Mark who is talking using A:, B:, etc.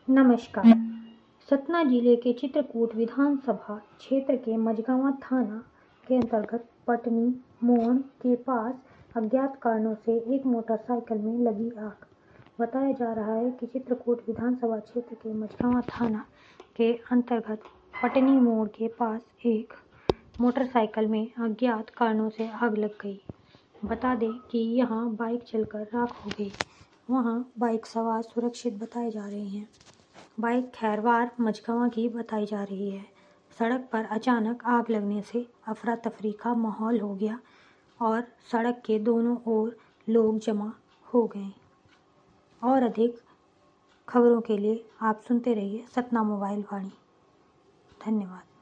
A: नमस्कार। सतना जिले के चित्रकूट विधानसभा क्षेत्र के मझगांव थाना के अंतर्गत पटनी मोड़ के पास अज्ञात कारणों से एक मोटरसाइकिल में लगी आग। बताया जा रहा है कि चित्रकूट विधानसभा क्षेत्र के मझगांव थाना के अंतर्गत पटनी मोड़ के पास एक मोटरसाइकिल में अज्ञात कारणों से आग लग गई। बता दें कि यहां बाइक जलकर राख हो गई। वहां बाइक सवार सुरक्षित बताए जा रहे हैं। बाइक खैरवार मझगांव की बताई जा रही है। सड़क पर अचानक आग लगने से अफरा तफरी का माहौल हो गया और सड़क के दोनों ओर लोग जमा हो गए। और अधिक खबरों के लिए आप सुनते रहिए सतना मोबाइल वाणी। धन्यवाद।